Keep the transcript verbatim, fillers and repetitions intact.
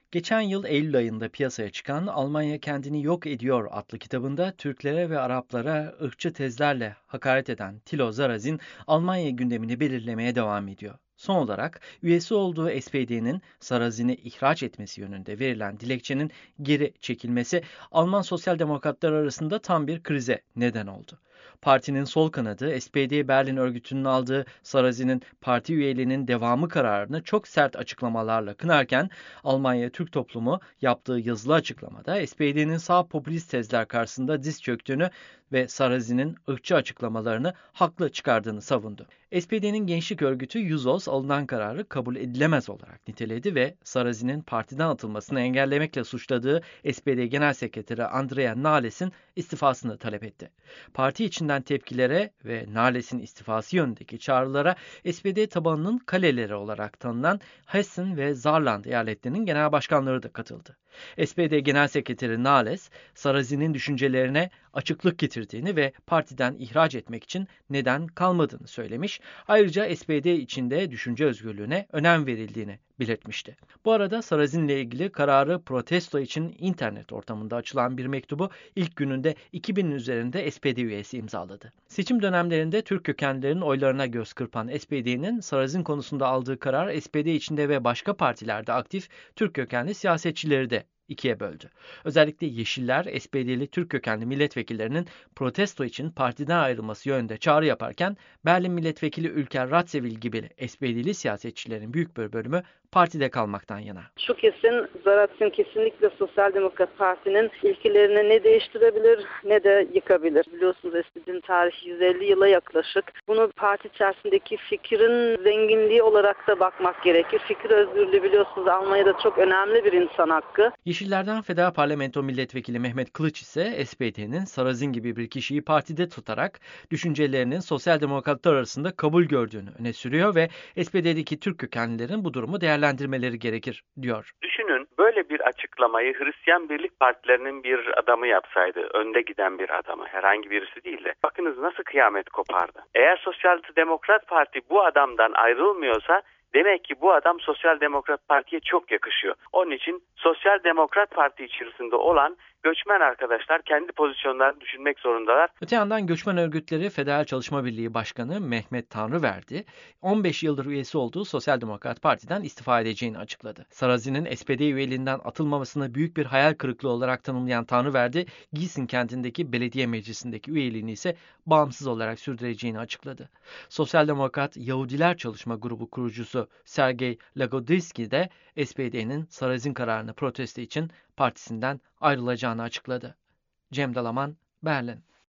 Geçen yıl Eylül ayında piyasaya çıkan "Almanya Kendini Yok Ediyor" adlı kitabında Türklere ve Araplara ırkçı tezlerle hakaret eden Thilo Sarrazin, Almanya gündemini belirlemeye devam ediyor. Son olarak üyesi olduğu S P D'nin Sarrazin'i ihraç etmesi yönünde verilen dilekçenin geri çekilmesi Alman sosyal demokratlar arasında tam bir krize neden oldu. Partinin sol kanadı S P D Berlin örgütünün aldığı Sarrazin'in parti üyeliğinin devamı kararını çok sert açıklamalarla kınarken, Almanya Türk toplumu yaptığı yazılı açıklamada S P D'nin sağ popülist tezler karşısında diz çöktüğünü ve Sarrazin'in ırkçı açıklamalarını haklı çıkardığını savundu. S P D'nin gençlik örgütü Jusos alınan kararı kabul edilemez olarak niteledi ve Sarrazin'in partiden atılmasını engellemekle suçladığı S P D Genel Sekreteri Andrea Nahles'in istifasını talep etti. Parti içinden tepkilere ve Nahles'in istifası yönündeki çağrılara S P D tabanının kaleleri olarak tanınan Hessen ve Saarland eyaletlerinin genel başkanları da katıldı. S P D Genel Sekreteri Nahles, Sarrazin'in düşüncelerine açıklık getirdiğini ve partiden ihraç etmek için neden kalmadığını söylemiş, ayrıca S P D içinde düşünce özgürlüğüne önem verildiğini belirtmişti. Bu arada Sarrazin'le ilgili kararı protesto için internet ortamında açılan bir mektubu ilk gününde iki binin üzerinde S P D üyesi imzaladı. Seçim dönemlerinde Türk kökenlilerin oylarına göz kırpan S P D'nin Sarrazin konusunda aldığı karar S P D içinde ve başka partilerde aktif Türk kökenli siyasetçileri de ikiye böldü. Özellikle Yeşiller, S P D'li Türk kökenli milletvekillerinin protesto için partiden ayrılması yönünde çağrı yaparken, Berlin milletvekili Ülker Ratzewil gibi S P D'li siyasetçilerin büyük bir bölümü partide kalmaktan yana. Şu kesin, Sarrazin kesinlikle Sosyal Demokrat Parti'nin ilkelerini ne değiştirebilir ne de yıkabilir. Biliyorsunuz S P D'nin tarihi yüz elli yıla yaklaşık. Bunu parti içerisindeki fikrin zenginliği olarak da bakmak gerekir. Fikir özgürlüğü biliyorsunuz Almanya'da çok önemli bir insan hakkı. Yeşillerden Federal Parlamento Milletvekili Mehmet Kılıç ise S P D'nin Sarrazin gibi bir kişiyi partide tutarak düşüncelerinin sosyal demokratlar arasında kabul gördüğünü öne sürüyor ve S P D'deki Türk kökenlilerin bu durumu değerlendirmeleri gerekir diyor. Düşünün, böyle bir açıklamayı Hristiyan Birlik Partilerinin bir adamı yapsaydı, önde giden bir adamı, herhangi birisi değil de. Bakınız nasıl kıyamet kopardı. Eğer Sosyal Demokrat Parti bu adamdan ayrılmıyorsa, demek ki bu adam Sosyal Demokrat Parti'ye çok yakışıyor. Onun için Sosyal Demokrat Parti içerisinde olan göçmen arkadaşlar kendi pozisyonlarını düşünmek zorundalar. Öte yandan Göçmen Örgütleri Federal Çalışma Birliği Başkanı Mehmet Tanrıverdi, on beş yıldır üyesi olduğu Sosyal Demokrat Parti'den istifa edeceğini açıkladı. Sarrazin'in S P D üyeliğinden atılmamasını büyük bir hayal kırıklığı olarak tanımlayan Tanrıverdi, Gießen kentindeki belediye meclisindeki üyeliğini ise bağımsız olarak sürdüreceğini açıkladı. Sosyal Demokrat Yahudiler Çalışma Grubu kurucusu Sergey Lagodinski de S P D'nin Sarrazin kararını protesto için partisinden ayrılacağını açıkladı. Cem Dalaman, Berlin.